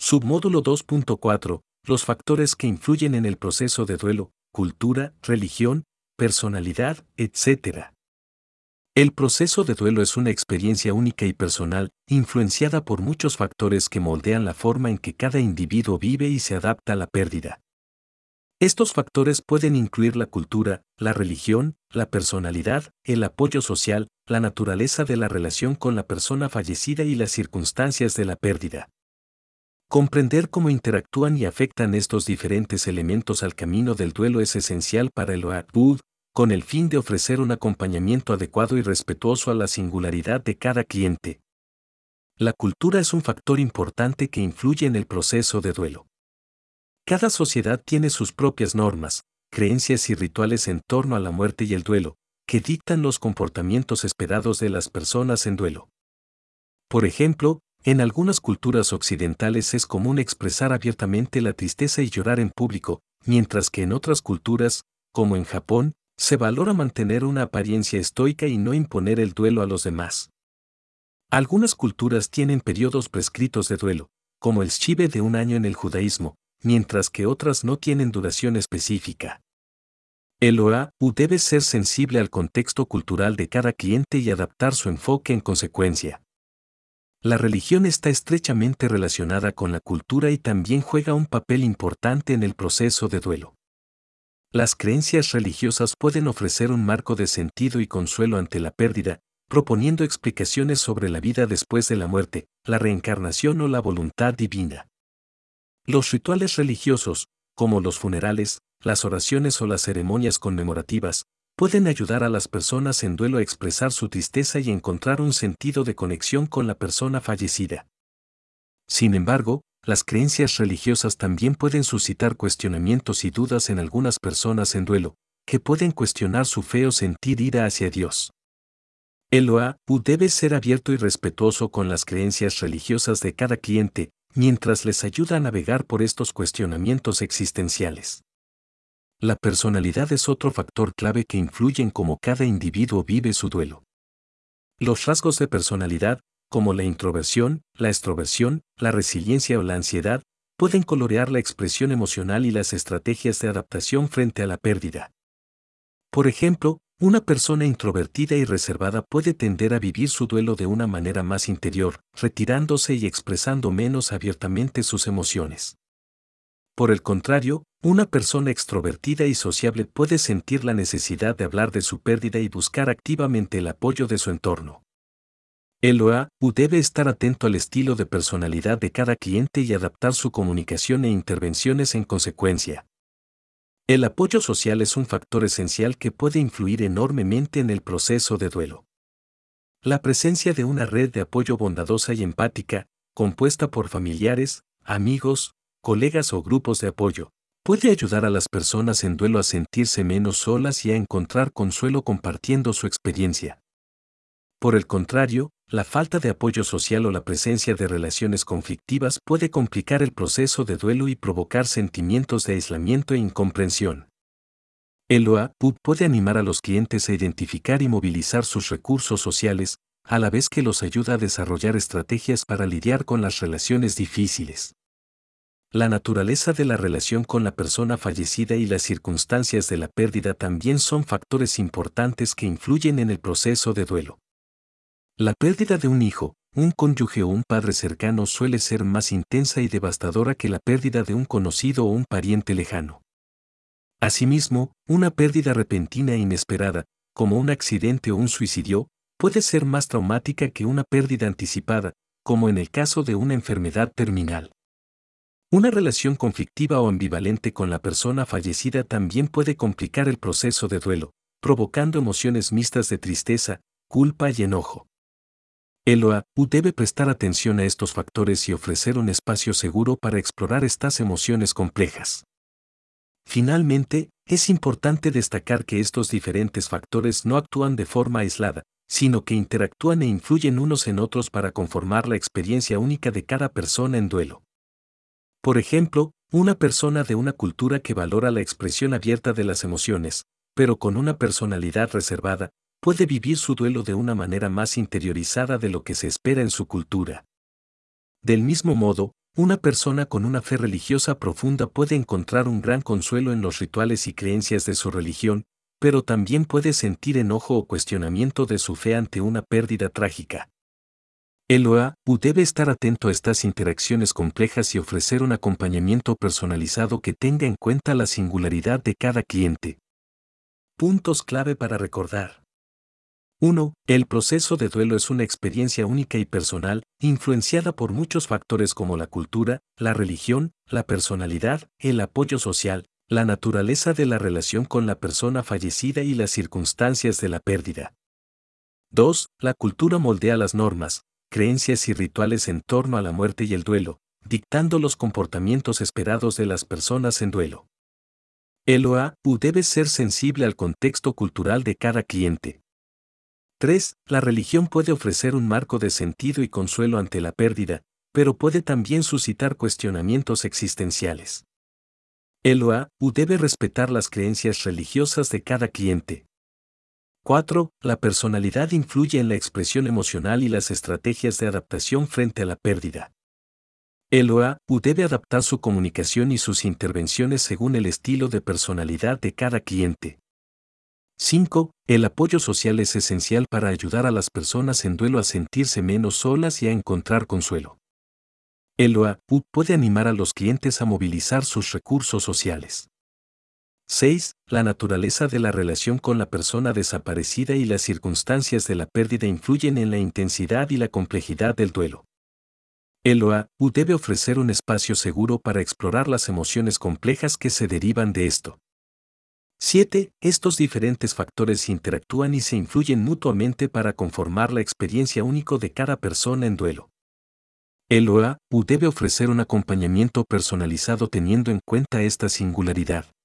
Submódulo 2.4. Los factores que influyen en el proceso de duelo, cultura, religión, personalidad, etc. El proceso de duelo es una experiencia única y personal, influenciada por muchos factores que moldean la forma en que cada individuo vive y se adapta a la pérdida. Estos factores pueden incluir la cultura, la religión, la personalidad, el apoyo social, la naturaleza de la relación con la persona fallecida y las circunstancias de la pérdida. Comprender cómo interactúan y afectan estos diferentes elementos al camino del duelo es esencial para el OAUD, con el fin de ofrecer un acompañamiento adecuado y respetuoso a la singularidad de cada cliente. La cultura es un factor importante que influye en el proceso de duelo. Cada sociedad tiene sus propias normas, creencias y rituales en torno a la muerte y el duelo, que dictan los comportamientos esperados de las personas en duelo. Por ejemplo, en algunas culturas occidentales es común expresar abiertamente la tristeza y llorar en público, mientras que en otras culturas, como en Japón, se valora mantener una apariencia estoica y no imponer el duelo a los demás. Algunas culturas tienen periodos prescritos de duelo, como el shive de 1 año en el judaísmo, mientras que otras no tienen duración específica. El OAU debe ser sensible al contexto cultural de cada cliente y adaptar su enfoque en consecuencia. La religión está estrechamente relacionada con la cultura y también juega un papel importante en el proceso de duelo. Las creencias religiosas pueden ofrecer un marco de sentido y consuelo ante la pérdida, proponiendo explicaciones sobre la vida después de la muerte, la reencarnación o la voluntad divina. Los rituales religiosos, como los funerales, las oraciones o las ceremonias conmemorativas, pueden ayudar a las personas en duelo a expresar su tristeza y encontrar un sentido de conexión con la persona fallecida. Sin embargo, las creencias religiosas también pueden suscitar cuestionamientos y dudas en algunas personas en duelo, que pueden cuestionar su fe o sentir ira hacia Dios. El OAU debe ser abierto y respetuoso con las creencias religiosas de cada cliente, mientras les ayuda a navegar por estos cuestionamientos existenciales. La personalidad es otro factor clave que influye en cómo cada individuo vive su duelo. Los rasgos de personalidad, como la introversión, la extroversión, la resiliencia o la ansiedad, pueden colorear la expresión emocional y las estrategias de adaptación frente a la pérdida. Por ejemplo, una persona introvertida y reservada puede tender a vivir su duelo de una manera más interior, retirándose y expresando menos abiertamente sus emociones. Por el contrario, una persona extrovertida y sociable puede sentir la necesidad de hablar de su pérdida y buscar activamente el apoyo de su entorno. El OAU debe estar atento al estilo de personalidad de cada cliente y adaptar su comunicación e intervenciones en consecuencia. El apoyo social es un factor esencial que puede influir enormemente en el proceso de duelo. La presencia de una red de apoyo bondadosa y empática, compuesta por familiares, amigos, colegas o grupos de apoyo, puede ayudar a las personas en duelo a sentirse menos solas y a encontrar consuelo compartiendo su experiencia. Por el contrario, la falta de apoyo social o la presencia de relaciones conflictivas puede complicar el proceso de duelo y provocar sentimientos de aislamiento e incomprensión. El OAU puede animar a los clientes a identificar y movilizar sus recursos sociales, a la vez que los ayuda a desarrollar estrategias para lidiar con las relaciones difíciles. La naturaleza de la relación con la persona fallecida y las circunstancias de la pérdida también son factores importantes que influyen en el proceso de duelo. La pérdida de un hijo, un cónyuge o un padre cercano suele ser más intensa y devastadora que la pérdida de un conocido o un pariente lejano. Asimismo, una pérdida repentina e inesperada, como un accidente o un suicidio, puede ser más traumática que una pérdida anticipada, como en el caso de una enfermedad terminal. Una relación conflictiva o ambivalente con la persona fallecida también puede complicar el proceso de duelo, provocando emociones mixtas de tristeza, culpa y enojo. El OAU debe prestar atención a estos factores y ofrecer un espacio seguro para explorar estas emociones complejas. Finalmente, es importante destacar que estos diferentes factores no actúan de forma aislada, sino que interactúan e influyen unos en otros para conformar la experiencia única de cada persona en duelo. Por ejemplo, una persona de una cultura que valora la expresión abierta de las emociones, pero con una personalidad reservada, puede vivir su duelo de una manera más interiorizada de lo que se espera en su cultura. Del mismo modo, Una persona con una fe religiosa profunda puede encontrar un gran consuelo en los rituales y creencias de su religión, pero también puede sentir enojo o cuestionamiento de su fe ante una pérdida trágica. El OAU debe estar atento a estas interacciones complejas y ofrecer un acompañamiento personalizado que tenga en cuenta la singularidad de cada cliente. Puntos clave para recordar. 1. El proceso de duelo es una experiencia única y personal, influenciada por muchos factores como la cultura, la religión, la personalidad, el apoyo social, la naturaleza de la relación con la persona fallecida y las circunstancias de la pérdida. 2. La cultura moldea las normas, creencias y rituales en torno a la muerte y el duelo, dictando los comportamientos esperados de las personas en duelo. El OAU debe ser sensible al contexto cultural de cada cliente. 3. La religión puede ofrecer un marco de sentido y consuelo ante la pérdida, pero puede también suscitar cuestionamientos existenciales. El OAU debe respetar las creencias religiosas de cada cliente. 4. La personalidad influye en la expresión emocional y las estrategias de adaptación frente a la pérdida. El OAU debe adaptar su comunicación y sus intervenciones según el estilo de personalidad de cada cliente. 5. El apoyo social es esencial para ayudar a las personas en duelo a sentirse menos solas y a encontrar consuelo. El OAU puede animar a los clientes a movilizar sus recursos sociales. 6. La naturaleza de la relación con la persona desaparecida y las circunstancias de la pérdida influyen en la intensidad y la complejidad del duelo. El OAU debe ofrecer un espacio seguro para explorar las emociones complejas que se derivan de esto. 7. Estos diferentes factores interactúan y se influyen mutuamente para conformar la experiencia única de cada persona en duelo. El OAU debe ofrecer un acompañamiento personalizado teniendo en cuenta esta singularidad.